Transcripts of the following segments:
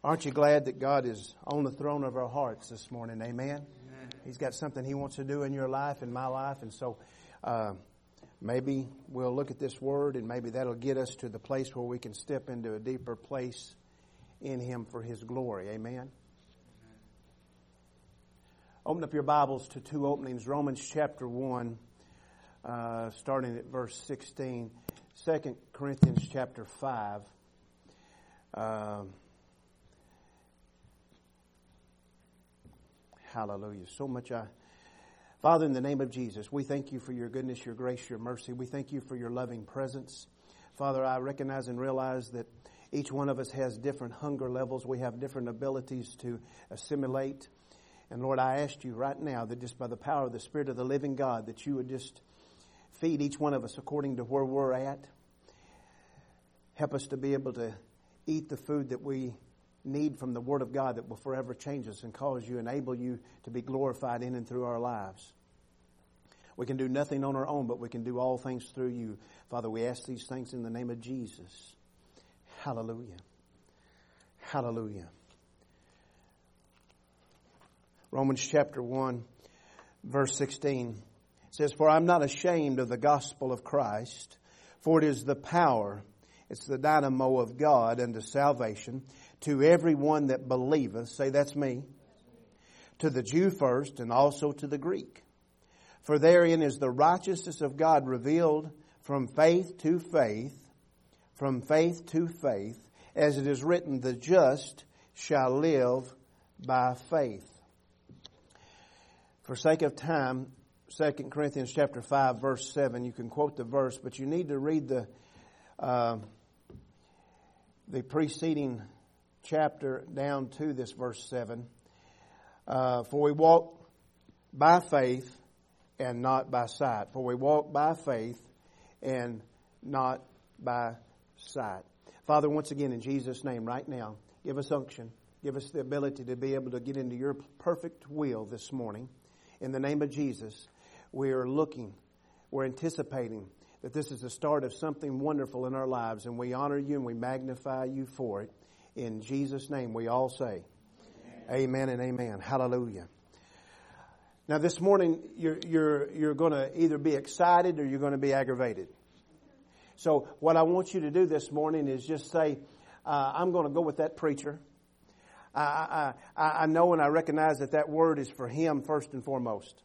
Aren't you glad that God is on the throne of our hearts this morning? Amen? Amen. He's got something He wants to do in your life, in my life. And so maybe we'll look at this word and maybe that'll get us to the place where we can step into a deeper place in Him for His glory. Amen? Amen. Open up your Bibles to two openings. Romans chapter 1, starting at verse 16. 2 Corinthians chapter 5. Hallelujah. So much Father, in the name of Jesus, we thank You for Your goodness, Your grace, Your mercy. We thank You for Your loving presence. Father, I recognize and realize that each one of us has different hunger levels. We have different abilities to assimilate. And Lord, I ask You right now that just by the power of the Spirit of the living God, that You would just feed each one of us according to where we're at. Help us to be able to eat the food that we need from the Word of God that will forever change us and cause You, enable You to be glorified in and through our lives. We can do nothing on our own, but we can do all things through You. Father, we ask these things in the name of Jesus. Hallelujah. Hallelujah. Romans chapter 1, verse 16 says, "For I'm not ashamed of the gospel of Christ, for it is the power, it's the dynamo of God unto salvation, to everyone that believeth," say that's me, "to the Jew first, and also to the Greek. For therein is the righteousness of God revealed from faith to faith, as it is written, the just shall live by faith." For sake of time, 2 Corinthians chapter 5, verse 7, you can quote the verse, but you need to read the preceding chapter down to this verse 7. "For we walk by faith and not by sight." For we walk by faith and not by sight. Father, once again, in Jesus' name, right now, give us unction. Give us the ability to be able to get into Your perfect will this morning. In the name of Jesus, we are looking, we're anticipating that this is the start of something wonderful in our lives, and we honor You and we magnify You for it. In Jesus' name we all say, amen and amen. Hallelujah. Now this morning you're going to either be excited or you're going to be aggravated. So what I want you to do this morning is just say, I'm going to go with that preacher. I know and I recognize that word is for him first and foremost.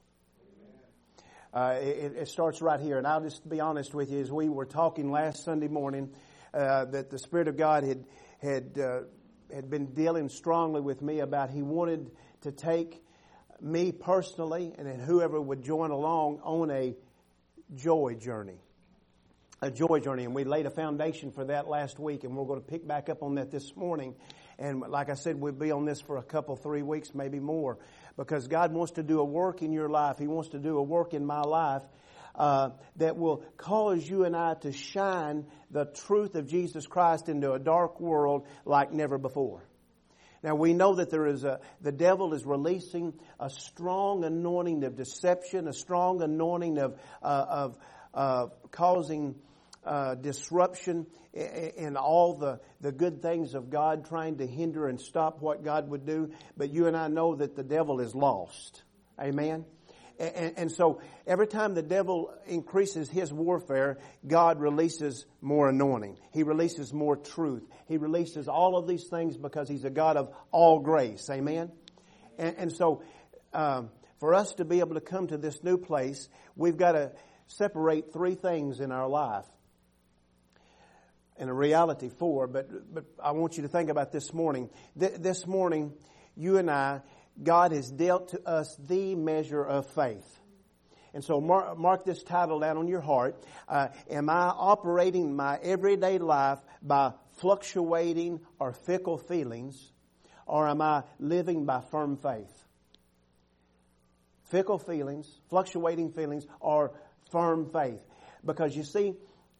It starts right here. And I'll just be honest with you, as we were talking last Sunday morning, that the Spirit of God had been dealing strongly with me about He wanted to take me personally and then whoever would join along on a joy journey. A joy journey. And we laid a foundation for that last week, and we're going to pick back up on that this morning. And like I said, we'll be on this for 3 weeks, maybe more, because God wants to do a work in your life. He wants to do a work in my life that will cause you and I to shine the truth of Jesus Christ into a dark world like never before. Now we know that the devil is releasing a strong anointing of deception, a strong anointing of causing disruption in all the good things of God, trying to hinder and stop what God would do. But you and I know that the devil is lost. Amen? And so every time the devil increases his warfare, God releases more anointing. He releases more truth. He releases all of these things because He's a God of all grace. Amen? And so for us to be able to come to this new place, we've got to separate 3 things in our life. And a reality 4, but I want you to think about this morning. This morning, you and I, God has dealt to us the measure of faith. And so mark this title down on your heart. Am I operating my everyday life by fluctuating or fickle feelings, or am I living by firm faith? Fickle feelings, fluctuating feelings, or firm faith. Because you see,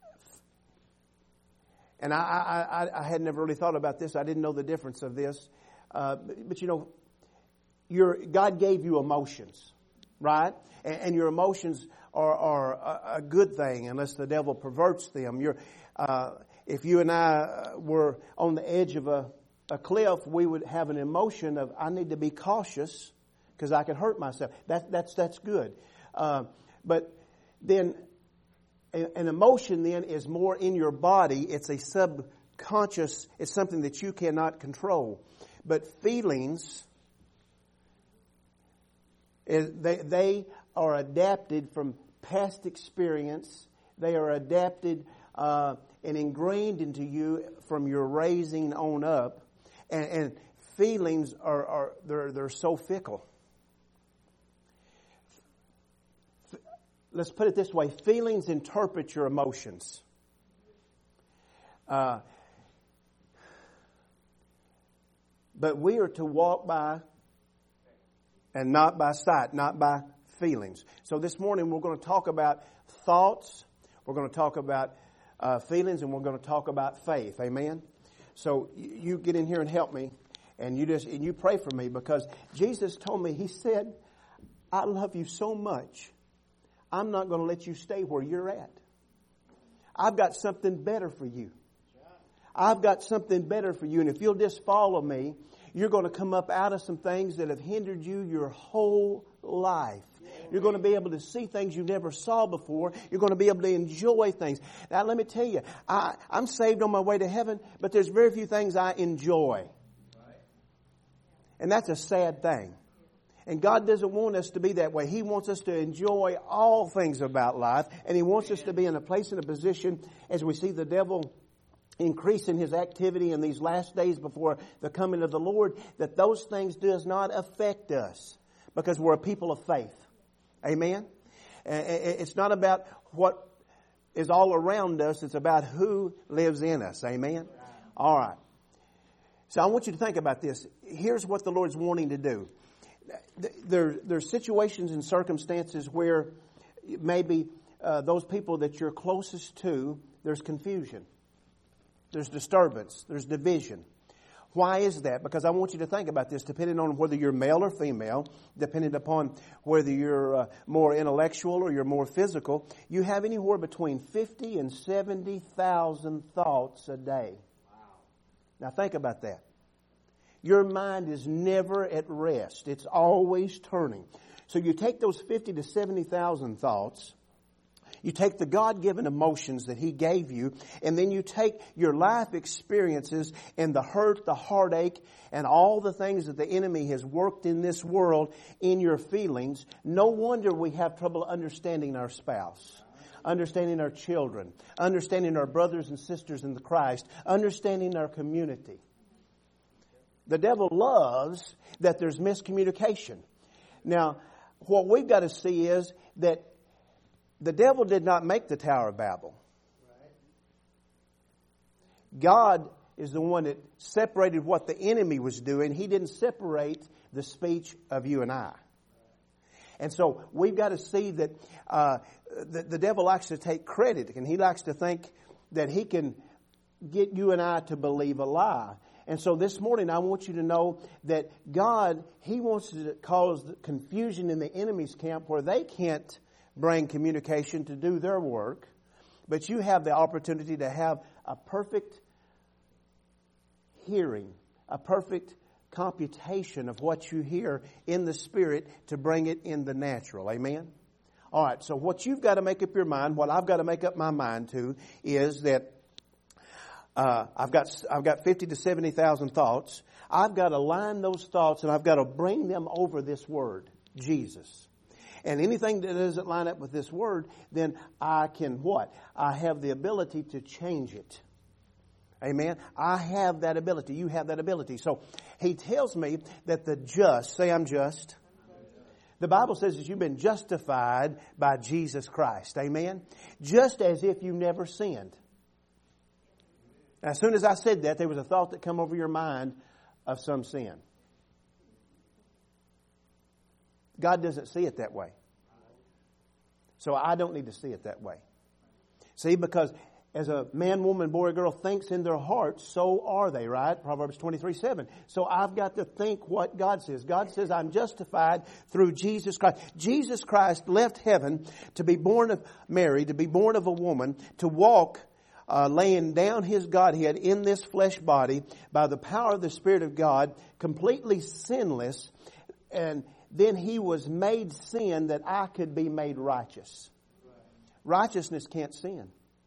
and I had never really thought about this. I didn't know the difference of this. But you know, God gave you emotions, right? And your emotions are a good thing unless the devil perverts them. If you and I were on the edge of a cliff, we would have an emotion of, I need to be cautious because I can hurt myself. That's good. But then an emotion then is more in your body. It's a subconscious. It's something that you cannot control. But feelings, they are adapted from past experience. They are adapted and ingrained into you from your raising on up. And feelings they're so fickle. Let's put it this way. Feelings interpret your emotions. But we are to walk by and not by sight, not by feelings. So this morning we're going to talk about thoughts. We're going to talk about feelings, and we're going to talk about faith. Amen? So you get in here and help me, and you pray for me, because Jesus told me, He said, I love you so much, I'm not going to let you stay where you're at. I've got something better for you. I've got something better for you. And if you'll just follow me, you're going to come up out of some things that have hindered you your whole life. You're going to be able to see things you never saw before. You're going to be able to enjoy things. Now, let me tell you, I'm saved on my way to heaven, but there's very few things I enjoy. And that's a sad thing. And God doesn't want us to be that way. He wants us to enjoy all things about life. And He wants us to be in a place and a position, as we see the devil increasing his activity in these last days before the coming of the Lord, that those things does not affect us, because we're a people of faith. Amen? It's not about what is all around us. It's about who lives in us. Amen? All right. So I want you to think about this. Here's what the Lord's wanting to do. There's situations and circumstances where maybe those people that you're closest to, there's confusion. There's disturbance. There's division. Why is that? Because I want you to think about this, depending on whether you're male or female, depending upon whether you're more intellectual or you're more physical, you have anywhere between 50 and 70,000 thoughts a day. Wow. Now think about that. Your mind is never at rest. It's always turning. So you take those 50 to 70,000 thoughts, you take the God-given emotions that He gave you, and then you take your life experiences and the hurt, the heartache, and all the things that the enemy has worked in this world in your feelings. No wonder we have trouble understanding our spouse, understanding our children, understanding our brothers and sisters in the Christ, understanding our community. The devil loves that there's miscommunication. Now, what we've got to see is that the devil did not make the Tower of Babel. God is the one that separated what the enemy was doing. He didn't separate the speech of you and I. And so we've got to see that the devil likes to take credit, and he likes to think that he can get you and I to believe a lie. And so this morning I want you to know that God, He wants to cause confusion in the enemy's camp where they can't bring communication to do their work. But you have the opportunity to have a perfect hearing, a perfect computation of what you hear in the Spirit to bring it in the natural. Amen? All right, so what you've got to make up your mind, what I've got to make up my mind to, is that I've got 50 to 70,000 thoughts. I've got to line those thoughts, and I've got to bring them over this word, Jesus. And anything that doesn't line up with this word, then I can what? I have the ability to change it. Amen? I have that ability. You have that ability. So He tells me that the just, say I'm just. The Bible says that you've been justified by Jesus Christ. Amen? Just as if you never sinned. As soon as I said that, there was a thought that come over your mind of some sin. God doesn't see it that way. So I don't need to see it that way. See, because as a man, woman, boy, girl thinks in their hearts, so are they, right? Proverbs 23:7. So I've got to think what God says. God says I'm justified through Jesus Christ. Jesus Christ left heaven to be born of Mary, to be born of a woman, to walk laying down His Godhead in this flesh body by the power of the Spirit of God, completely sinless, and then He was made sin that I could be made righteous. Righteousness can't sin.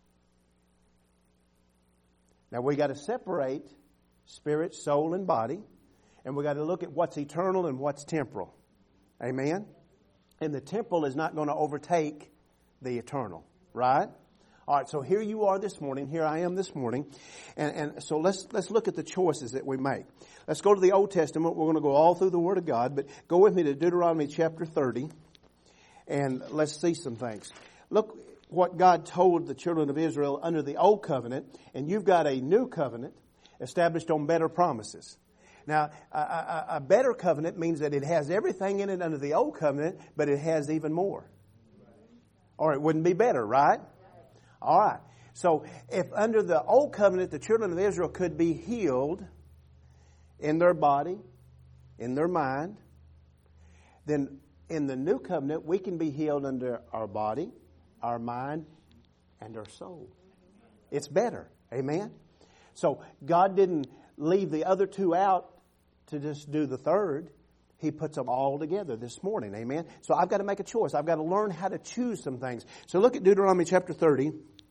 Now we got to separate spirit, soul, and body, and we got to look at what's eternal and what's temporal. Amen? And the temporal is not going to overtake the eternal, right? All right, so here you are this morning. Here I am this morning. And so let's look at the choices that we make. Let's go to the Old Testament. We're going to go all through the Word of God, but go with me to Deuteronomy chapter 30, and let's see some things. Look what God told the children of Israel under the Old Covenant, and you've got a new covenant established on better promises. Now, a better covenant means that it has everything in it under the Old Covenant, but it has even more. Or it wouldn't be better, right? All right. So if under the Old Covenant the children of Israel could be healed in their body, in their mind, then in the New Covenant we can be healed under our body, our mind, and our soul. It's better. Amen? So God didn't leave the other two out to just do the third. He puts them all together this morning. Amen? So I've got to make a choice. I've got to learn how to choose some things. So look at Deuteronomy chapter 30,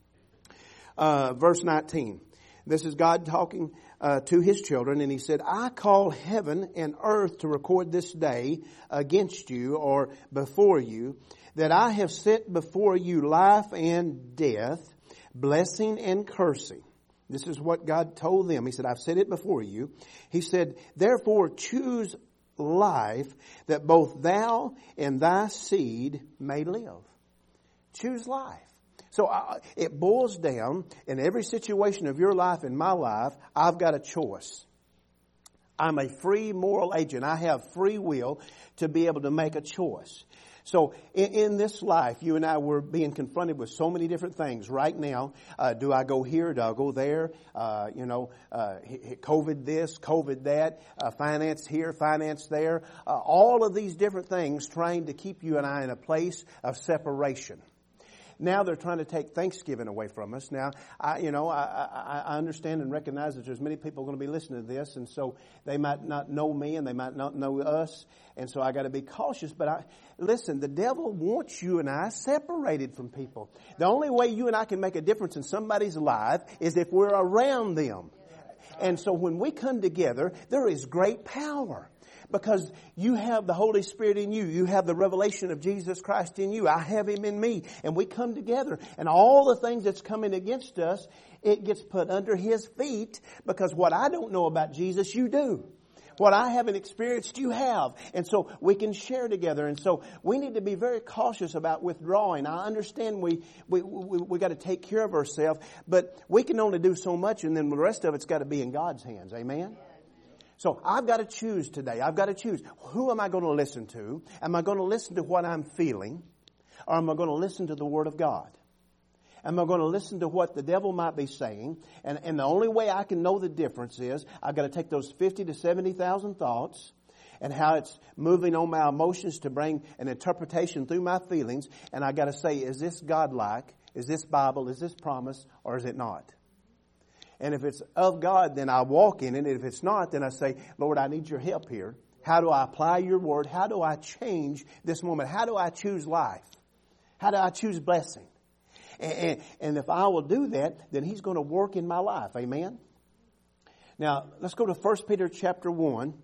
verse 19. This is God talking to His children, and He said, I call heaven and earth to record this day against you or before you, that I have set before you life and death, blessing and cursing. This is what God told them. He said, I've set it before you. He said, therefore choose life, that both thou and thy seed may live. Choose life. So it boils down, in every situation of your life and my life, I've got a choice. I'm a free moral agent. I have free will to be able to make a choice. So in this life, you and I were being confronted with so many different things right now. Do I go here? Do I go there? COVID this, COVID that, finance here, finance there. All of these different things trying to keep you and I in a place of separation. Now they're trying to take Thanksgiving away from us. Now, I understand and recognize that there's many people going to be listening to this, and so they might not know me and they might not know us, and so I got to be cautious. But listen, the devil wants you and I separated from people. The only way you and I can make a difference in somebody's life is if we're around them. And so when we come together, there is great power. Because you have the Holy Spirit in you. You have the revelation of Jesus Christ in you. I have Him in me. And we come together. And all the things that's coming against us, it gets put under His feet. Because what I don't know about Jesus, you do. What I haven't experienced, you have. And so we can share together. And so we need to be very cautious about withdrawing. I understand we got to take care of ourselves. But we can only do so much. And then the rest of it's got to be in God's hands. Amen? So I've got to choose today. I've got to choose. Who am I going to listen to? Am I going to listen to what I'm feeling? Or am I going to listen to the Word of God? Am I going to listen to what the devil might be saying? And the only way I can know the difference is I've got to take those 50 to 70,000 thoughts and how it's moving on my emotions to bring an interpretation through my feelings. And I've got to say, is this God-like? Is this Bible? Is this promise? Or is it not? And if it's of God, then I walk in it. And if it's not, then I say, Lord, I need your help here. How do I apply your word? How do I change this moment? How do I choose life? How do I choose blessing? And if I will do that, then He's going to work in my life. Amen? Now, let's go to 1 Peter chapter 1.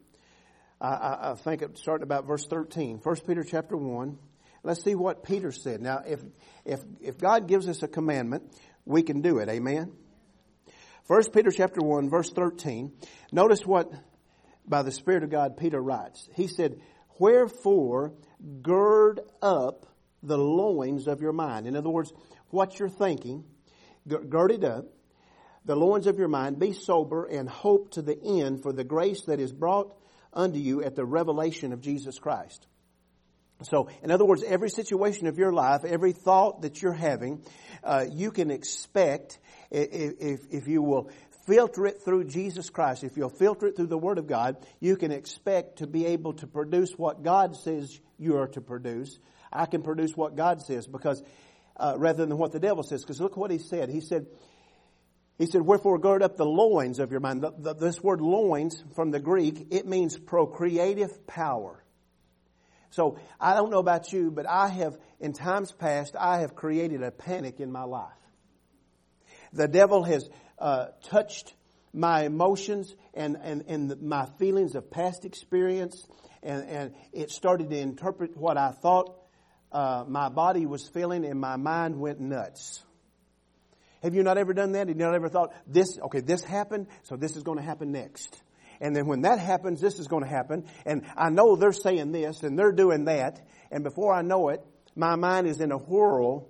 I think it's starting about verse 13. 1 Peter chapter 1. Let's see what Peter said. Now, if God gives us a commandment, we can do it. Amen? 1 Peter chapter 1, verse 13. Notice what, by the Spirit of God, Peter writes. He said, wherefore gird up the loins of your mind. In other words, what you're thinking, gird it up. The loins of your mind, be sober and hope to the end for the grace that is brought unto you at the revelation of Jesus Christ. So, in other words, every situation of your life, every thought that you're having, you can expect, if you will filter it through Jesus Christ, if you'll filter it through the Word of God, you can expect to be able to produce what God says you are to produce. I can produce what God says because rather than what the devil says. Because look what he said. He said, He said, wherefore gird up the loins of your mind. This word loins from the Greek, it means procreative power. So I don't know about you, but in times past, I have created a panic in my life. The devil has touched my emotions and my feelings of past experience, and it started to interpret what I thought my body was feeling, and my mind went nuts. Have you not ever done that? Have you not ever thought, this happened, so this is going to happen next? And then when that happens, this is going to happen. And I know they're saying this and they're doing that. And before I know it, my mind is in a whirlwind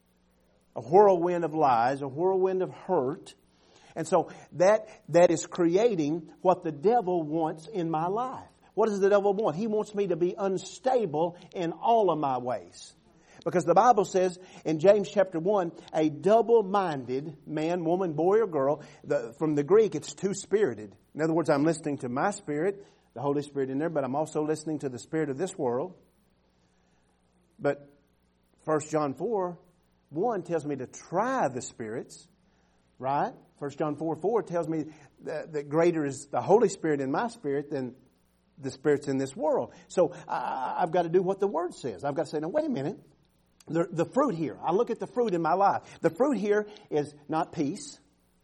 of lies, a whirlwind of hurt. And so that is creating what the devil wants in my life. What does the devil want? He wants me to be unstable in all of my ways. Because the Bible says in James chapter 1, a double-minded man, woman, boy, or girl, from the Greek, it's two-spirited. In other words, I'm listening to my spirit, the Holy Spirit in there, but I'm also listening to the spirit of this world. But 1 John 4:1 tells me to try the spirits, right? 1 John 4:4 tells me that greater is the Holy Spirit in my spirit than the spirits in this world. So I've got to do what the Word says. I've got to say, now wait a minute. The fruit here, I look at the fruit in my life. The fruit here is not peace.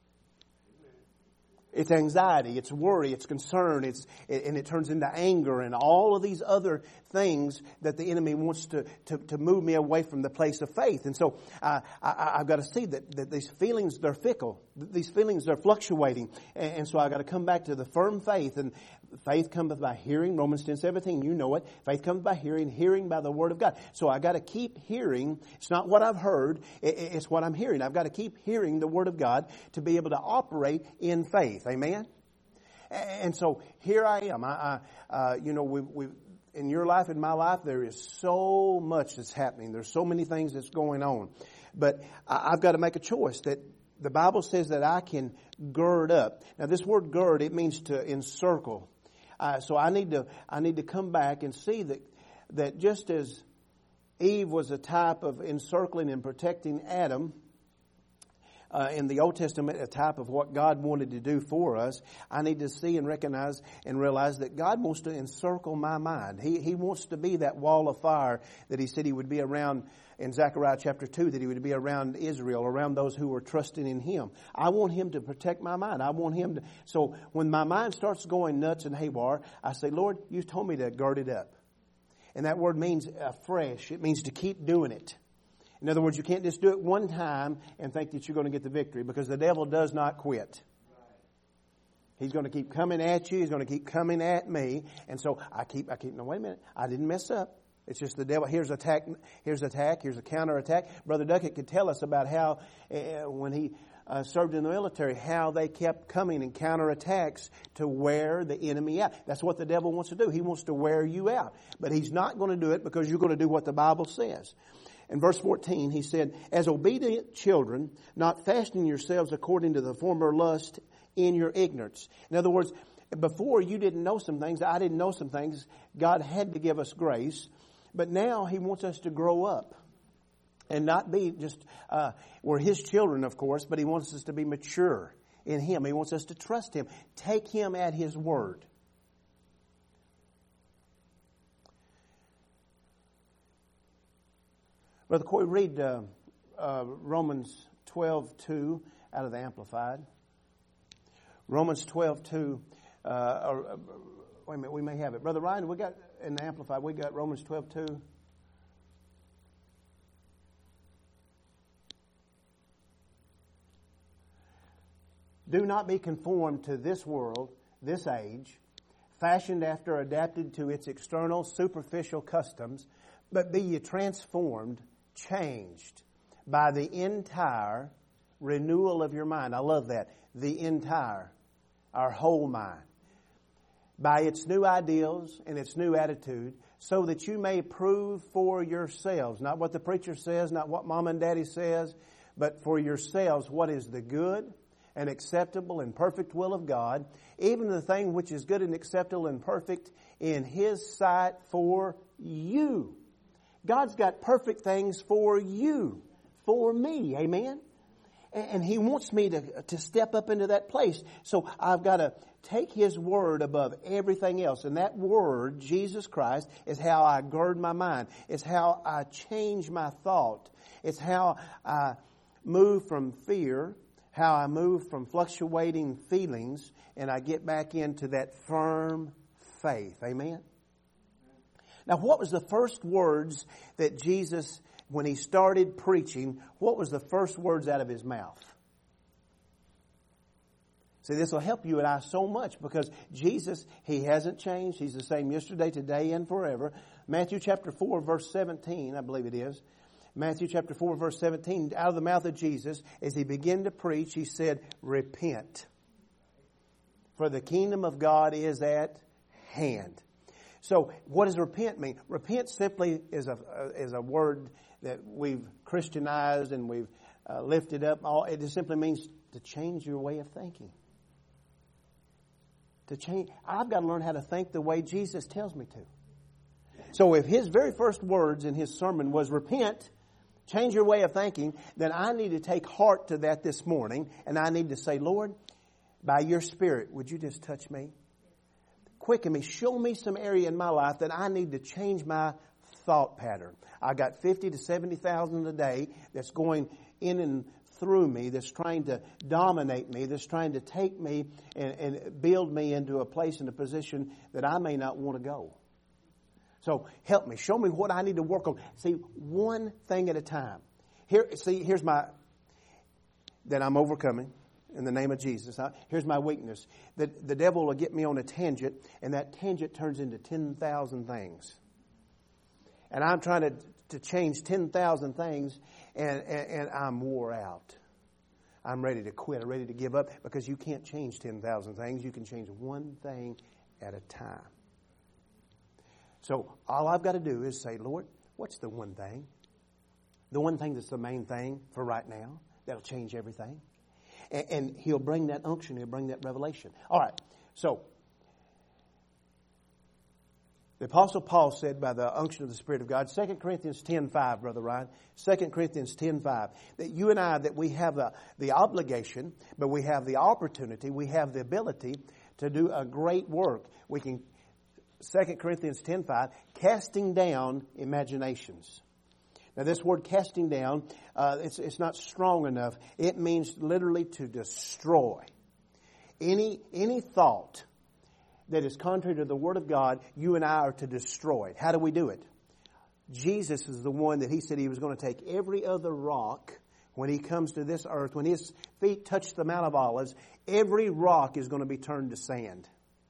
It's anxiety, it's worry, it's concern, and it turns into anger and all of these other things that the enemy wants to move me away from the place of faith. And so I've got to see that these feelings, they're fickle. These feelings, they're fluctuating. And so I've got to come back to the firm faith. And faith cometh by hearing, Romans 10:17, you know it. Faith comes by hearing, hearing by the Word of God. So I've got to keep hearing. It's not what I've heard, it's what I'm hearing. I've got to keep hearing the Word of God to be able to operate in faith. Amen? And so here I am. We in your life, in my life, there is so much that's happening. There's so many things that's going on. But I've got to make a choice that the Bible says that I can gird up. Now this word gird, it means to encircle. So I need to come back and see that just as Eve was a type of encircling and protecting Adam, in the Old Testament, a type of what God wanted to do for us, I need to see and recognize and realize that God wants to encircle my mind. He wants to be that wall of fire that He said He would be around in Zechariah chapter 2, that He would be around Israel, around those who were trusting in Him. I want Him to protect my mind. I want Him to... So when my mind starts going nuts and haywire, I say, Lord, You told me to gird it up. And that word means afresh. It means to keep doing it. In other words, you can't just do it one time and think that you're going to get the victory, because the devil does not quit. He's going to keep coming at you. He's going to keep coming at me. And so I keep, no, wait a minute. I didn't mess up. It's just the devil. Here's attack, here's a counterattack. Brother Duckett could tell us about how when he served in the military, how they kept coming in counterattacks to wear the enemy out. That's what the devil wants to do. He wants to wear you out. But he's not going to do it because you're going to do what the Bible says. In verse 14, he said, as obedient children, not fashioning yourselves according to the former lust in your ignorance. In other words, before you didn't know some things, I didn't know some things. God had to give us grace. But now He wants us to grow up and not be just, we're His children, of course, but He wants us to be mature in Him. He wants us to trust Him. Take Him at His word. Brother Coy, read Romans 12:2 out of the Amplified. Romans 12:2. Wait a minute, we may have it. Brother Ryan, we got in the Amplified, we got Romans 12:2. Do not be conformed to this world, this age, fashioned after, adapted to its external, superficial customs, but be ye transformed, changed by the entire renewal of your mind. I love that. The entire, our whole mind. By its new ideals and its new attitude, so that you may prove for yourselves, not what the preacher says, not what mom and daddy says, but for yourselves what is the good and acceptable and perfect will of God, even the thing which is good and acceptable and perfect in His sight for you. God's got perfect things for you, for me, amen? And He wants me to step up into that place. So I've got to take His Word above everything else. And that Word, Jesus Christ, is how I gird my mind. It's how I change my thought. It's how I move from fear, how I move from fluctuating feelings, and I get back into that firm faith. Amen? Now, what was the first words that Jesus, when He started preaching, what was the first words out of His mouth? See, this will help you and I so much because Jesus, He hasn't changed. He's the same yesterday, today, and forever. Matthew chapter 4, verse 17, I believe it is. Matthew chapter 4, verse 17, out of the mouth of Jesus, as He began to preach, He said, repent. For the kingdom of God is at hand. So, what does repent mean? Repent simply is a word that we've Christianized and we've lifted up. It just simply means to change your way of thinking. To change. I've got to learn how to think the way Jesus tells me to. So, if His very first words in His sermon was repent, change your way of thinking, then I need to take heart to that this morning, and I need to say, Lord, by Your Spirit, would You just touch me? Quicken me. Show me some area in my life that I need to change my thought pattern. I got 50 to 70,000 a day that's going in and through me, that's trying to dominate me, that's trying to take me and build me into a place and a position that I may not want to go. So help me. Show me what I need to work on. See, one thing at a time. Here's my, that I'm overcoming. In the name of Jesus. Here's my weakness. The devil will get me on a tangent, and that tangent turns into 10,000 things. And I'm trying to change 10,000 things, and I'm wore out. I'm ready to quit. I'm ready to give up because you can't change 10,000 things. You can change one thing at a time. So all I've got to do is say, Lord, what's the one thing? The one thing that's the main thing for right now that'll change everything. And He'll bring that unction. He'll bring that revelation. All right. So, the Apostle Paul said by the unction of the Spirit of God, 2 Corinthians 10:5, Brother Ryan, 2 Corinthians 10:5, that you and I, that we have the obligation, but we have the opportunity, we have the ability to do a great work. We can, 2 Corinthians 10:5, casting down imaginations. Now, this word casting down, it's not strong enough. It means literally to destroy. Any thought that is contrary to the Word of God, you and I are to destroy it. How do we do it? Jesus is the one that He said He was going to take every other rock when He comes to this earth. When His feet touch the Mount of Olives, every rock is going to be turned to sand.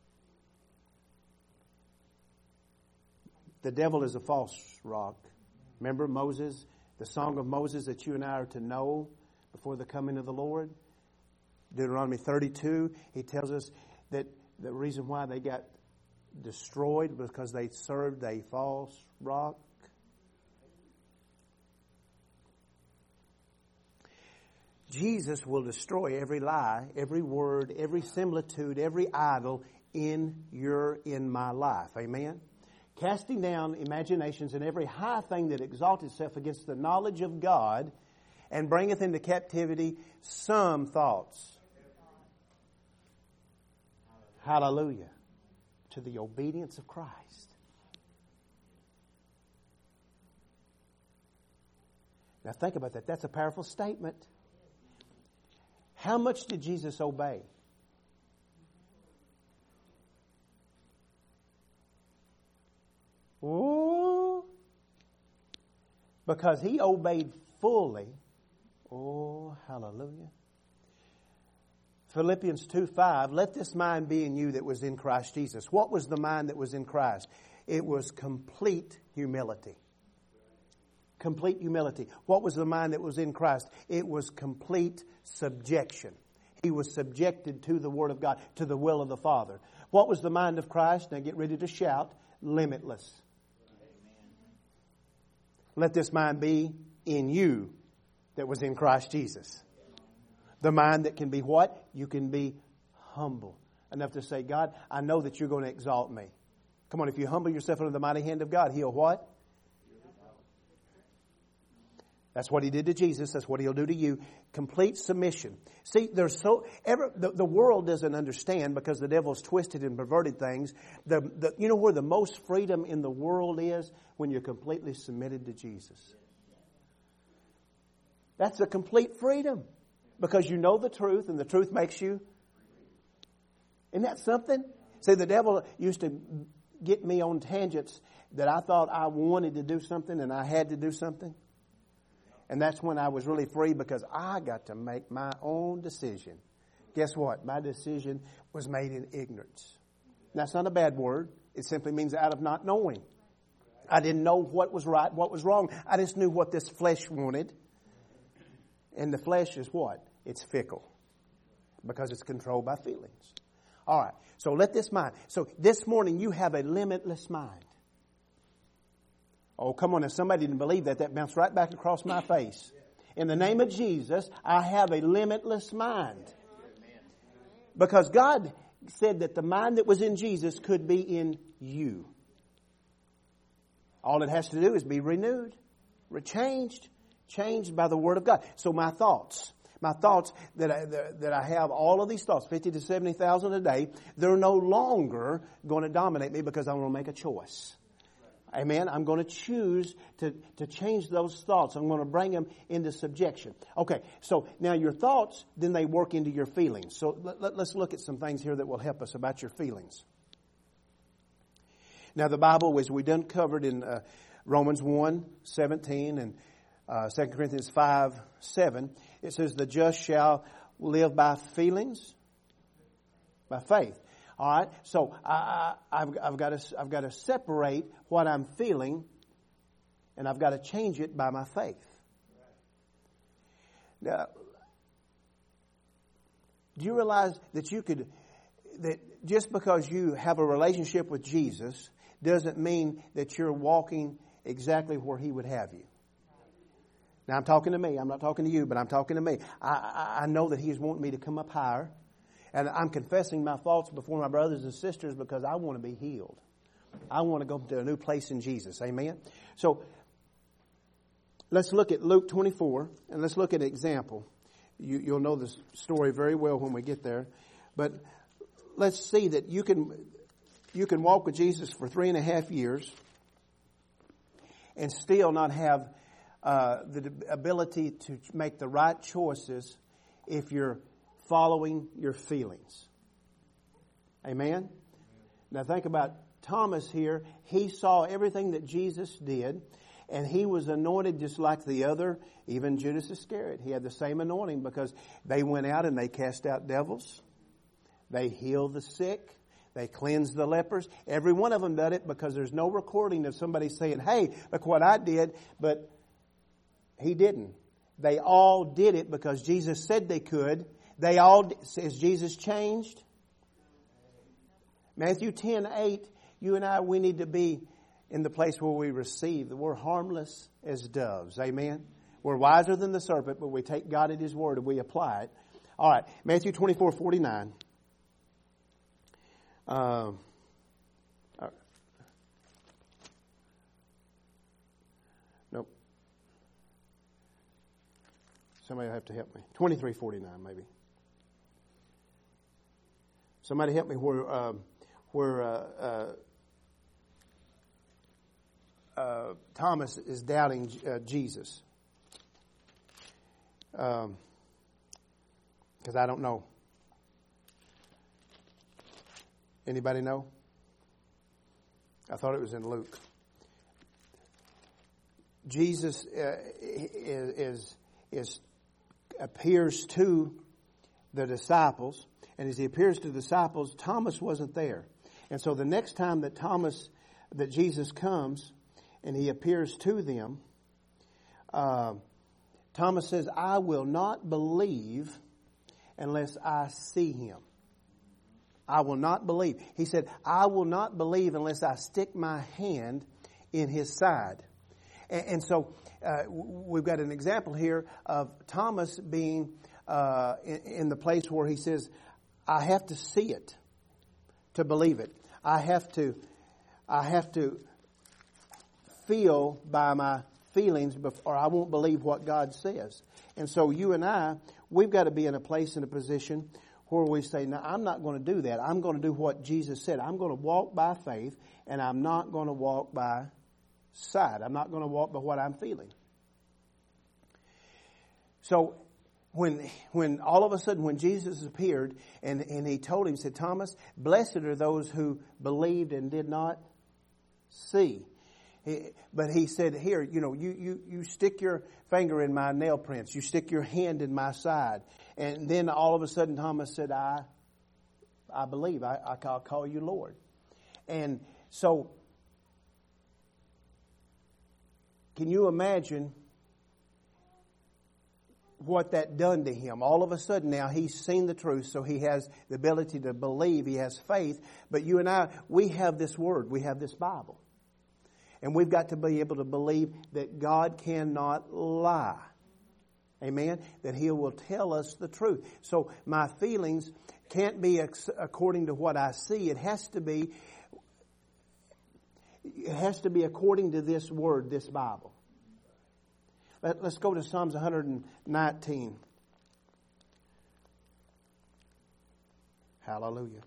The devil is a false rock. Remember Moses, the song of Moses that you and I are to know before the coming of the Lord? Deuteronomy 32, he tells us that the reason why they got destroyed was because they served a false rock. Jesus will destroy every lie, every word, every similitude, every idol in my life. Amen? Casting down imaginations and every high thing that exalts itself against the knowledge of God, and bringeth into captivity some thoughts. Hallelujah. To the obedience of Christ. Now think about that. That's a powerful statement. How much did Jesus obey? Oh, because He obeyed fully. Oh, hallelujah. Philippians 2:5, let this mind be in you that was in Christ Jesus. What was the mind that was in Christ? It was complete humility. Complete humility. What was the mind that was in Christ? It was complete subjection. He was subjected to the Word of God, to the will of the Father. What was the mind of Christ? Now get ready to shout. Limitless. Let this mind be in you that was in Christ Jesus. The mind that can be what? You can be humble enough to say, God, I know that You're going to exalt me. Come on, if you humble yourself under the mighty hand of God, He'll what? That's what he did to Jesus. That's what he'll do to you. Complete submission. See, the world doesn't understand because the devil's twisted and perverted things. You know where the most freedom in the world is? When you're completely submitted to Jesus. That's a complete freedom. Because you know the truth and the truth makes you. Isn't that something? See, the devil used to get me on tangents that I thought I wanted to do something and I had to do something. And that's when I was really free because I got to make my own decision. Guess what? My decision was made in ignorance. That's not a bad word. It simply means out of not knowing. I didn't know what was right, what was wrong. I just knew what this flesh wanted. And the flesh is what? It's fickle. Because it's controlled by feelings. All right. So let this mind. So this morning you have a limitless mind. Oh, come on. If somebody didn't believe that, that bounced right back across my face. In the name of Jesus, I have a limitless mind. Because God said that the mind that was in Jesus could be in you. All it has to do is be renewed, changed by the Word of God. So my thoughts that I have, all of these thoughts, 50 to 70,000 a day, they're no longer going to dominate me because I'm going to make a choice. Amen. I'm going to choose to change those thoughts. I'm going to bring them into subjection. Okay, so now your thoughts, then they work into your feelings. So let's look at some things here that will help us about your feelings. Now the Bible, as we done covered in Romans 1:17 and 2 Corinthians 5:7, it says the just shall live by feelings, by faith. All right, so I've got to separate what I'm feeling, and I've got to change it by my faith. Now, do you realize that that just because you have a relationship with Jesus doesn't mean that you're walking exactly where He would have you? Now I'm talking to me. I'm not talking to you, but I'm talking to me. I know that He's wanting me to come up higher. And I'm confessing my faults before my brothers and sisters because I want to be healed. I want to go to a new place in Jesus. Amen? So, let's look at Luke 24, and let's look at an example. You'll know this story very well when we get there. But let's see that you can walk with Jesus for 3.5 years and still not have the ability to make the right choices if you're following your feelings. Amen? Now think about Thomas here. He saw everything that Jesus did, and he was anointed just like the other, even Judas Iscariot. He had the same anointing because they went out and they cast out devils. They healed the sick. They cleansed the lepers. Every one of them did it because there's no recording of somebody saying, hey, look what I did, but he didn't. They all did it because Jesus said they could. They all, is Jesus changed? Matthew 10:8, you and I, we need to be in the place where we receive. We're harmless as doves. Amen? We're wiser than the serpent, but we take God at His word and we apply it. All right, Matthew 24:49. Nope. Somebody will have to help me. 23:49 maybe. Somebody help me where Thomas is doubting Jesus. Because I don't know. Anybody know? I thought it was in Luke. Jesus appears to the disciples. And as He appears to the disciples, Thomas wasn't there. And so the next time that Jesus comes and He appears to them, Thomas says, I will not believe unless I see Him. I will not believe. He said, I will not believe unless I stick my hand in His side. And so we've got an example here of Thomas being in the place where he says, I have to see it to believe it. I have to feel by my feelings or I won't believe what God says. And so you and I, we've got to be in a place, in a position where we say, no, I'm not going to do that. I'm going to do what Jesus said. I'm going to walk by faith, and I'm not going to walk by sight. I'm not going to walk by what I'm feeling. So when all of a sudden, when Jesus appeared and he told him, said, Thomas, blessed are those who believed and did not see. But he said, here, you stick your finger in my nail prints. You stick your hand in my side. And then all of a sudden Thomas said, I believe. I'll call you Lord. And so, can you imagine what that done to him? All of a sudden now he's seen the truth, so he has the ability to believe. He has faith. But you and I, we have this Word. We have this Bible. And we've got to be able to believe that God cannot lie. Amen? That He will tell us the truth. So my feelings can't be according to what I see. It has to be according to this Word, this Bible. Let's go to Psalms 119. Hallelujah.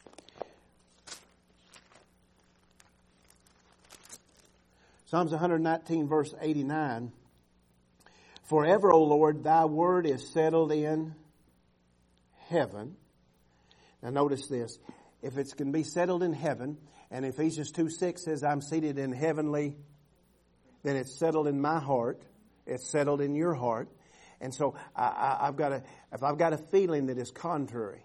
Psalms 119, verse 89. Forever, O Lord, thy word is settled in heaven. Now notice this. If it's going to be settled in heaven, and Ephesians 2:6 says, I'm seated in heavenly, then it's settled in my heart. It's settled in your heart. And so if I've got a feeling that is contrary,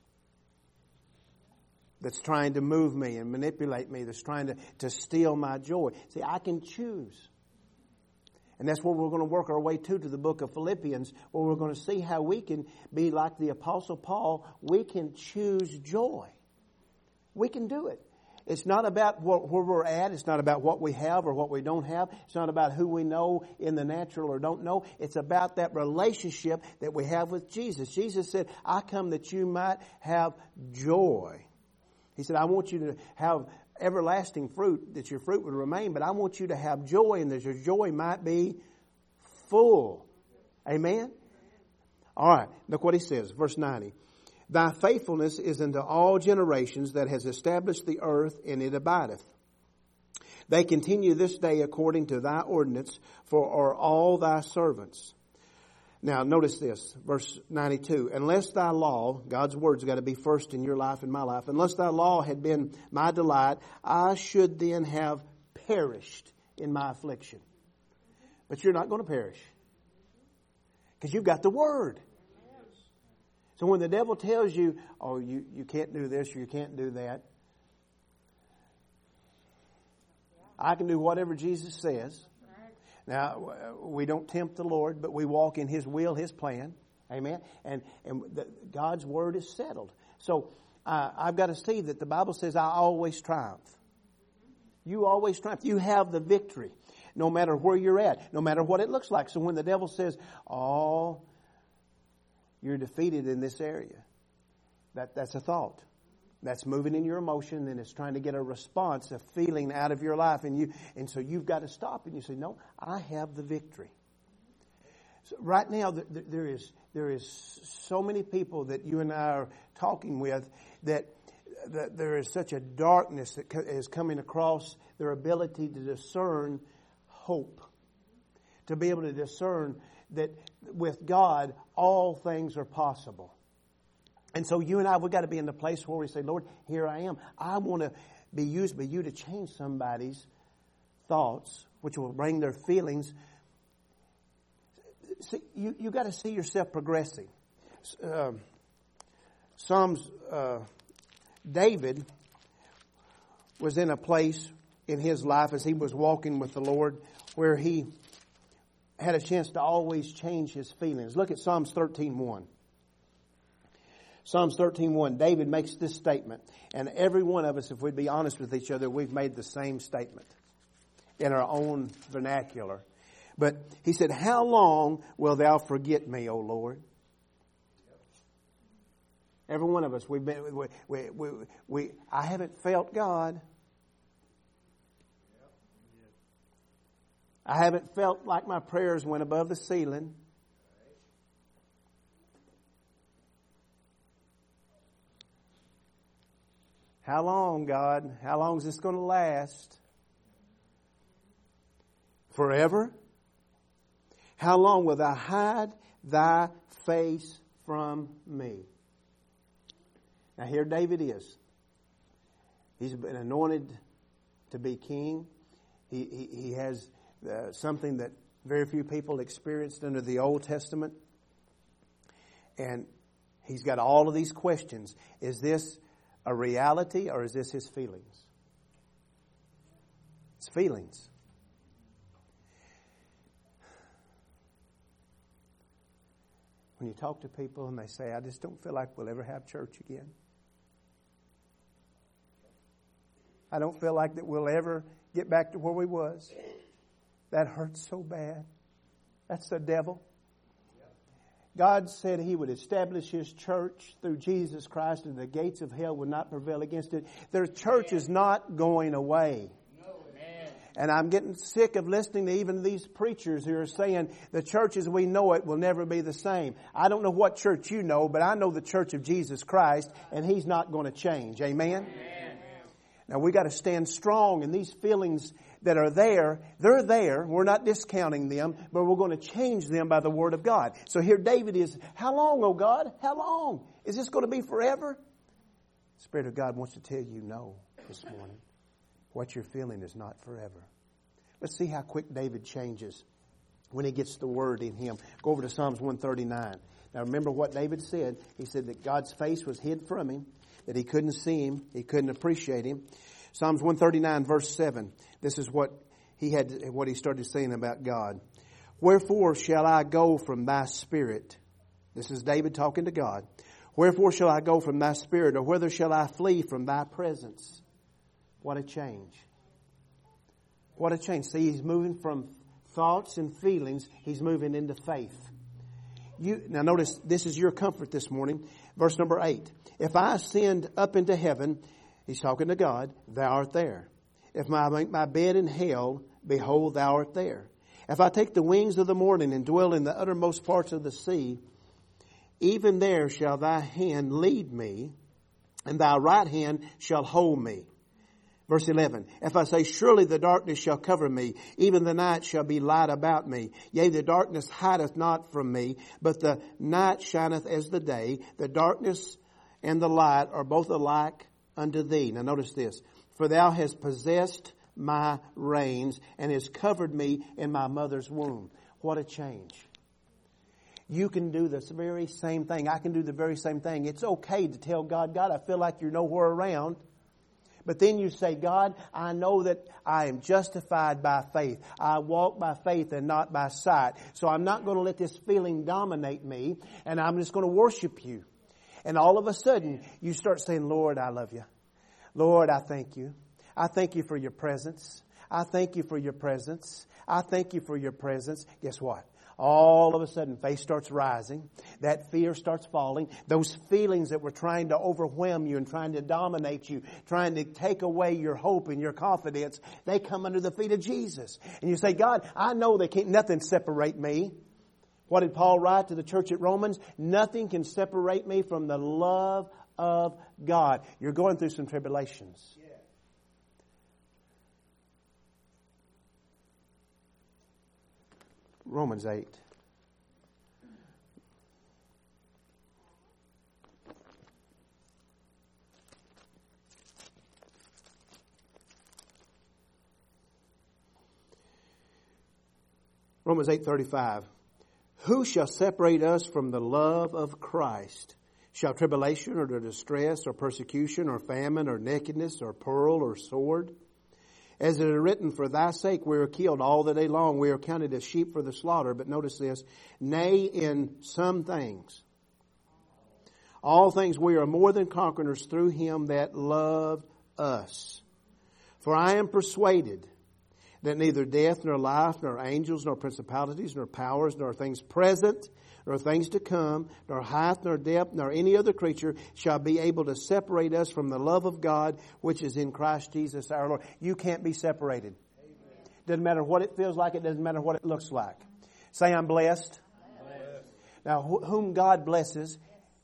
that's trying to move me and manipulate me, that's trying to steal my joy. See, I can choose. And that's where we're going to work our way to the book of Philippians, where we're going to see how we can be like the Apostle Paul. We can choose joy. We can do it. It's not about where we're at. It's not about what we have or what we don't have. It's not about who we know in the natural or don't know. It's about that relationship that we have with Jesus. Jesus said, I come that you might have joy. He said, I want you to have everlasting fruit, that your fruit would remain, but I want you to have joy and that your joy might be full. Amen? All right, look what he says, verse 90. Thy faithfulness is unto all generations, that has established the earth, and it abideth. They continue this day according to thy ordinance, for are all thy servants. Now, notice this, verse 92. Unless thy law, God's word's got to be first in your life and my life. Unless thy law had been my delight, I should then have perished in my affliction. But you're not going to perish, because you've got the word. So when the devil tells you, oh, you can't do this or you can't do that, I can do whatever Jesus says. Now, we don't tempt the Lord, but we walk in His will, His plan. Amen? And God's word is settled. So I've got to see that the Bible says I always triumph. You always triumph. You have the victory, no matter where you're at, no matter what it looks like. So when the devil says, oh, you're defeated in this area, that's a thought. That's moving in your emotion, and it's trying to get a response, a feeling out of your life, and so you've got to stop and you say, "No, I have the victory." So right now, there is so many people that you and I are talking with that there is such a darkness that is coming across their ability to discern hope, to be able to discern that with God all things are possible. And so you and I, we've got to be in the place where we say, Lord, here I am. I want to be used by you to change somebody's thoughts, which will bring their feelings. See, you got to see yourself progressing. David was in a place in his life as he was walking with the Lord where he had a chance to always change his feelings. Look at Psalms 13:1. Psalms 13:1, David makes this statement. And every one of us, if we'd be honest with each other, we've made the same statement in our own vernacular. But he said, how long will thou forget me, O Lord? Every one of us, I haven't felt God. I haven't felt like my prayers went above the ceiling. How long, God? How long is this going to last? Forever? How long will thou hide thy face from me? Now here David is. He's been anointed to be king. He has something that very few people experienced under the Old Testament. And he's got all of these questions. Is this a reality or is this his feelings? It's feelings. When you talk to people and they say, I just don't feel like we'll ever have church again. I don't feel like that we'll ever get back to where we was. That hurts so bad. That's the devil. God said He would establish His church through Jesus Christ and the gates of hell would not prevail against it. Their church is not going away. And I'm getting sick of listening to even these preachers who are saying the church as we know it will never be the same. I don't know what church you know, but I know the church of Jesus Christ, and He's not going to change. Amen? Now we got to stand strong, and these feelings that are there, they're there. We're not discounting them, but we're going to change them by the Word of God. So here David is, how long, oh God? How long? Is this going to be forever? The Spirit of God wants to tell you no this morning. What you're feeling is not forever. Let's see how quick David changes when he gets the Word in him. Go over to Psalms 139. Now remember what David said. He said that God's face was hid from him, that he couldn't see Him, he couldn't appreciate Him. Psalms 139 verse 7. This is what he started saying about God. Wherefore shall I go from thy spirit? This is David talking to God. Wherefore shall I go from thy spirit, or whither shall I flee from thy presence? What a change. What a change. See, he's moving from thoughts and feelings, he's moving into faith. Now notice, this is your comfort this morning. Verse number 8. If I ascend up into heaven, he's talking to God, thou art there. If I make my bed in hell, behold, thou art there. If I take the wings of the morning and dwell in the uttermost parts of the sea, even there shall thy hand lead me, and thy right hand shall hold me. Verse 11, if I say, surely the darkness shall cover me, even the night shall be light about me. Yea, the darkness hideth not from me, but the night shineth as the day. The darkness and the light are both alike unto thee. Now notice this. For thou hast possessed my reins and hast covered me in my mother's womb. What a change. You can do this very same thing. I can do the very same thing. It's okay to tell God, God, I feel like you're nowhere around. But then you say, God, I know that I am justified by faith. I walk by faith and not by sight. So I'm not going to let this feeling dominate me, and I'm just going to worship you. And all of a sudden, you start saying, Lord, I love you. Lord, I thank you. I thank you for your presence. I thank you for your presence. I thank you for your presence. Guess what? All of a sudden, faith starts rising. That fear starts falling. Those feelings that were trying to overwhelm you and trying to dominate you, trying to take away your hope and your confidence, they come under the feet of Jesus. And you say, God, I know they can't, nothing separate me. What did Paul write to the church at Romans? Nothing can separate me from the love of God. You're going through some tribulations. Romans 8. Romans 8:35. Who shall separate us from the love of Christ? Shall tribulation or distress or persecution or famine or nakedness or peril or sword? As it is written, for thy sake we are killed all the day long. We are counted as sheep for the slaughter. But notice this, nay, in some things, all things we are more than conquerors through Him that loved us. For I am persuaded that neither death, nor life, nor angels, nor principalities, nor powers, nor things present, nor things to come, nor height, nor depth, nor any other creature shall be able to separate us from the love of God, which is in Christ Jesus our Lord. You can't be separated. Amen. Doesn't matter what it feels like. It doesn't matter what it looks like. Say, I'm blessed. Now, whom God blesses.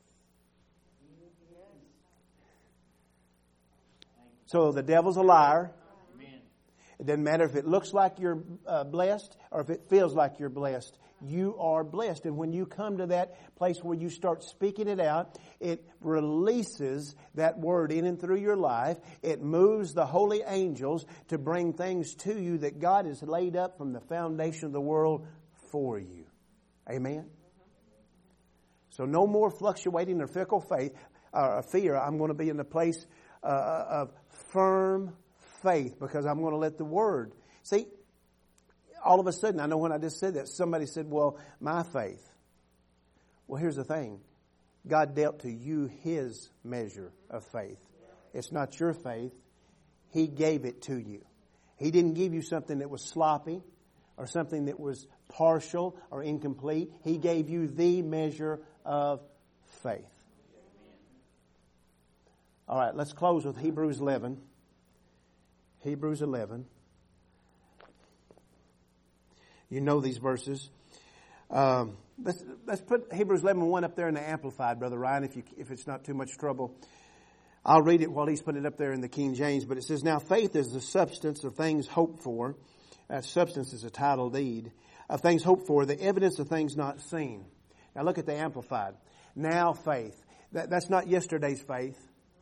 So the devil's a liar. It doesn't matter if it looks like you're blessed or if it feels like you're blessed. You are blessed. And when you come to that place where you start speaking it out, it releases that word in and through your life. It moves the holy angels to bring things to you that God has laid up from the foundation of the world for you. Amen? So no more fluctuating or fickle faith or fear. I'm going to be in the place of firm faith because I'm going to let the word. See, all of a sudden, I know when I just said that, somebody said, well, my faith. Well, here's the thing. God dealt to you His measure of faith. It's not your faith. He gave it to you. He didn't give you something that was sloppy or something that was partial or incomplete. He gave you the measure of faith. All right, let's close with Hebrews 11. Hebrews 11. You know these verses. Let's put Hebrews 11:1 up there in the Amplified, Brother Ryan, if it's not too much trouble. I'll read it while he's putting it up there in the King James. But it says, now faith is the substance of things hoped for. That substance is a title deed. Of things hoped for, the evidence of things not seen. Now look at the Amplified. Now faith. That's not yesterday's faith.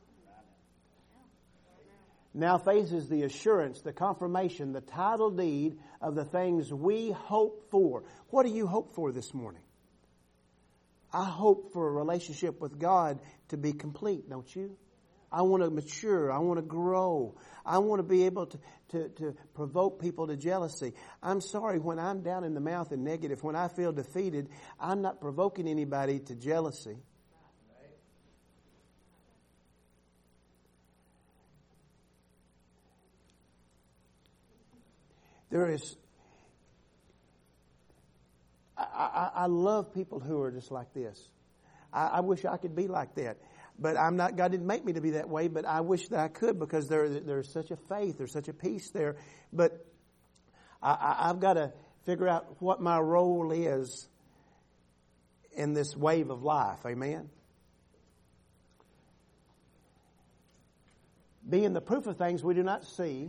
Now faith is the assurance, the confirmation, the title deed of the things we hope for. What do you hope for this morning? I hope for a relationship with God to be complete, don't you? I want to mature. I want to grow. I want to be able to provoke people to jealousy. I'm sorry, when I'm down in the mouth and negative, when I feel defeated, I'm not provoking anybody to jealousy. There is, I love people who are just like this. I wish I could be like that. But I'm not, God didn't make me to be that way, but I wish that I could because there's such a faith, there's such a peace there. But I've got to figure out what my role is in this wave of life. Amen? Being the proof of things we do not see.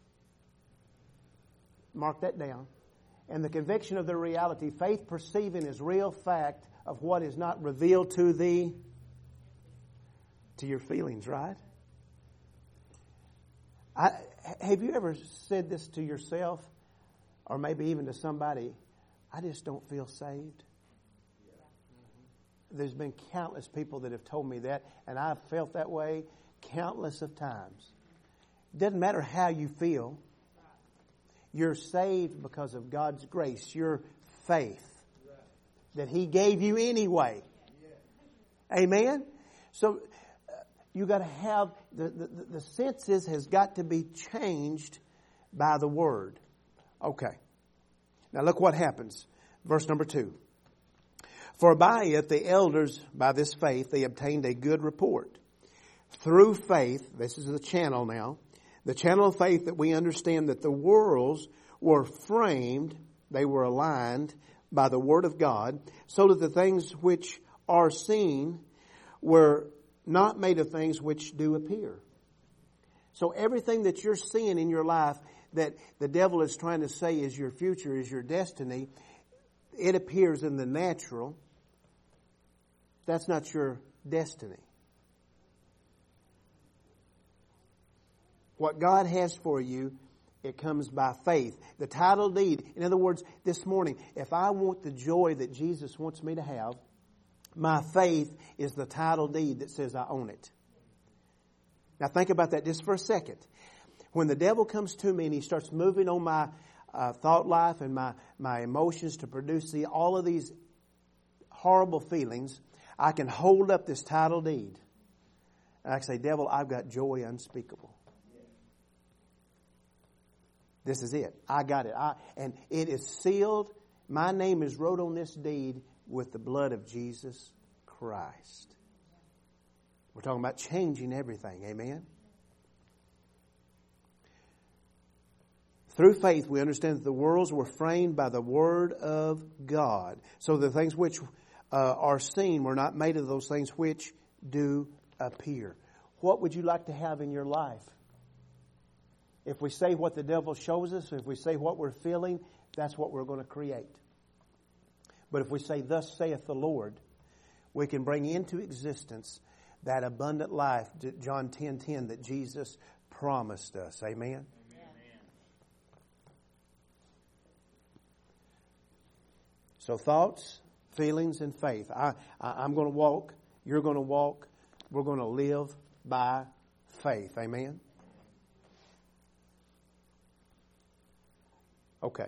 Mark that down. And the conviction of their reality, faith perceiving as real fact of what is not revealed to thee, to your feelings, right? Have you ever said this to yourself, or maybe even to somebody, I just don't feel saved? There's been countless people that have told me that, and I've felt that way countless of times. It doesn't matter how you feel. You're saved because of God's grace, your faith that He gave you anyway. Amen? So you got to have, the senses has got to be changed by the Word. Okay. Now look what happens. Verse number 2. For by it the elders, by this faith, they obtained a good report. Through faith, this is the channel now, the channel of faith that we understand that the worlds were framed, they were aligned by the Word of God, so that the things which are seen were not made of things which do appear. So everything that you're seeing in your life that the devil is trying to say is your future, is your destiny, it appears in the natural. That's not your destiny. What God has for you, it comes by faith. The title deed, in other words, this morning, if I want the joy that Jesus wants me to have, my faith is the title deed that says I own it. Now think about that just for a second. When the devil comes to me and he starts moving on my thought life and my emotions to produce all of these horrible feelings, I can hold up this title deed. And I can say, devil, I've got joy unspeakable. This is it. I got it. And it is sealed. My name is wrote on this deed with the blood of Jesus Christ. We're talking about changing everything. Amen? Through faith, we understand that the worlds were framed by the Word of God. So the things which are seen were not made of those things which do appear. What would you like to have in your life? If we say what the devil shows us, if we say what we're feeling, that's what we're going to create. But if we say, thus saith the Lord, we can bring into existence that abundant life, John 10:10, that Jesus promised us. Amen? So thoughts, feelings, and faith. I'm going to walk. You're going to walk. We're going to live by faith. Amen? Okay.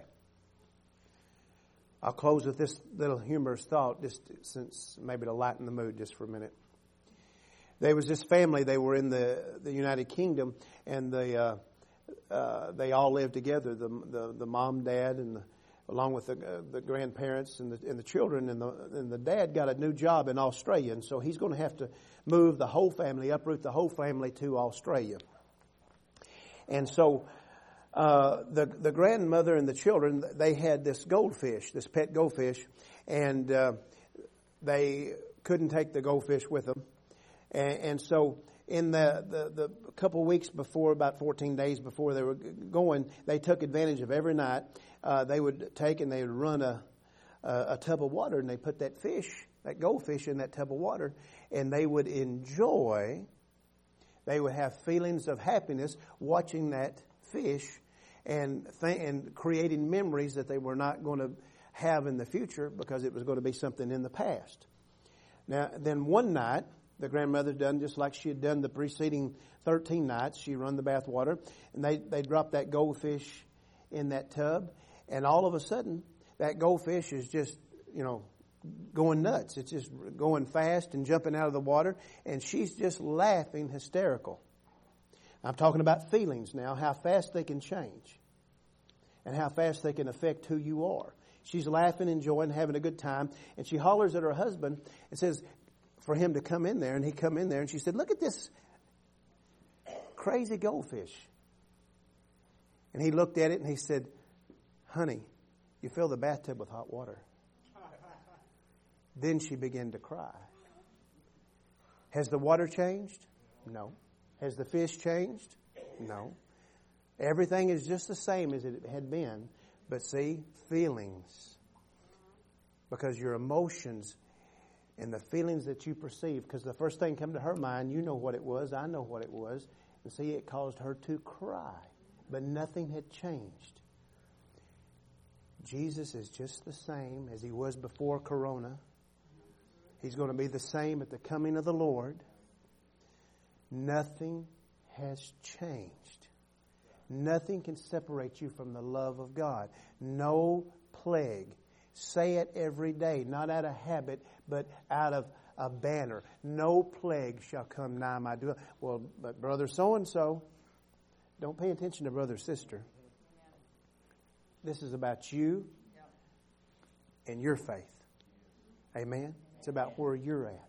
I'll close with this little humorous thought, just since maybe to lighten the mood just for a minute. There was this family. They were in the United Kingdom, and they all lived together. The mom, dad, and along with the grandparents and the children, and the dad got a new job in Australia, and so he's going to have to move the whole family, uproot the whole family to Australia. And so the grandmother and the children, they had this goldfish, this pet goldfish, and they couldn't take the goldfish with them, and so in the couple of weeks before, about 14 days before they were going, they took advantage of every night. They would take and they would run a tub of water, and they put that fish, that goldfish, in that tub of water, and they would enjoy. They would have feelings of happiness watching that fish and creating memories that they were not going to have in the future because it was going to be something in the past. Now, then one night, the grandmother done just like she had done the preceding 13 nights. She run the bath water, and they dropped that goldfish in that tub, and all of a sudden, that goldfish is just, going nuts. It's just going fast and jumping out of the water, and she's just laughing hysterical. I'm talking about feelings now, how fast they can change and how fast they can affect who you are. She's laughing, enjoying, having a good time, and she hollers at her husband and says for him to come in there, and he come in there, and she said, "Look at this crazy goldfish." And he looked at it and he said, "Honey, you fill the bathtub with hot water." Then she began to cry. Has the water changed? No. Has the fish changed? No. Everything is just the same as it had been. But see, feelings. Because your emotions and the feelings that you perceive, because the first thing come to her mind, you know what it was, I know what it was. And see, it caused her to cry. But nothing had changed. Jesus is just the same as he was before Corona. He's going to be the same at the coming of the Lord. Nothing has changed. Nothing can separate you from the love of God. No plague. Say it every day, not out of habit, but out of a banner. No plague shall come nigh my dwelling. Well, but brother so-and-so, don't pay attention to brother, sister. This is about you and your faith. Amen? It's about where you're at.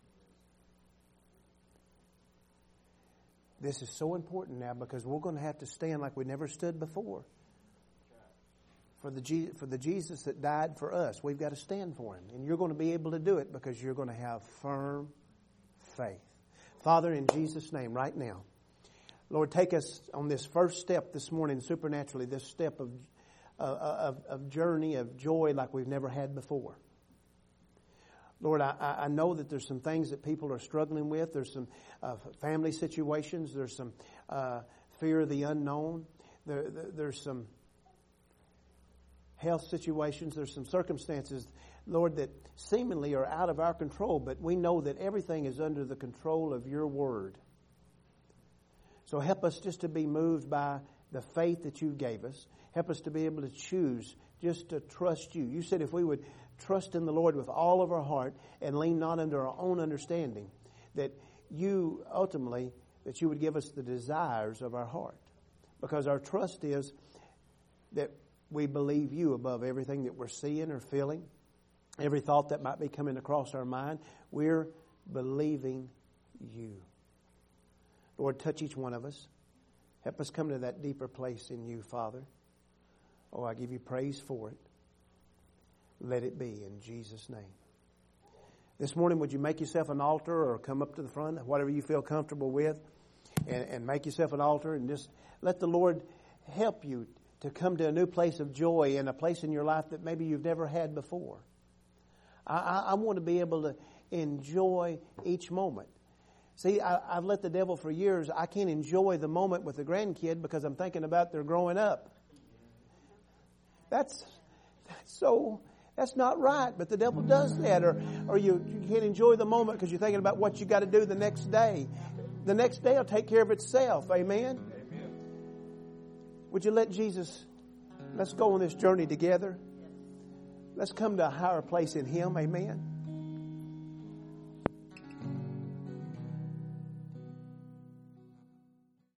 This is so important now because we're going to have to stand like we never stood before. For the Jesus that died for us, we've got to stand for him. And you're going to be able to do it because you're going to have firm faith. Father, in Jesus' name, right now, Lord, take us on this first step this morning, supernaturally, this step of journey, of joy like we've never had before. Lord, I know that there's some things that people are struggling with. There's some family situations. There's some fear of the unknown. There's some health situations. There's some circumstances, Lord, that seemingly are out of our control, but we know that everything is under the control of your word. So help us just to be moved by the faith that you gave us. Help us to be able to choose just to trust you. You said if we would trust in the Lord with all of our heart and lean not unto our own understanding, that you ultimately, that you would give us the desires of our heart. Because our trust is that we believe you above everything that we're seeing or feeling. Every thought that might be coming across our mind, we're believing you. Lord, touch each one of us. Help us come to that deeper place in you, Father. Oh, I give you praise for it. Let it be in Jesus' name. This morning, would you make yourself an altar or come up to the front, whatever you feel comfortable with, and make yourself an altar and just let the Lord help you to come to a new place of joy and a place in your life that maybe you've never had before. I want to be able to enjoy each moment. See, I've let the devil for years. I can't enjoy the moment with the grandkid because I'm thinking about their growing up. That's not right, but the devil does that. Or you can't enjoy the moment because you're thinking about what you got to do the next day. The next day will take care of itself. Amen? Would you let Jesus, let's go on this journey together. Let's come to a higher place in Him. Amen.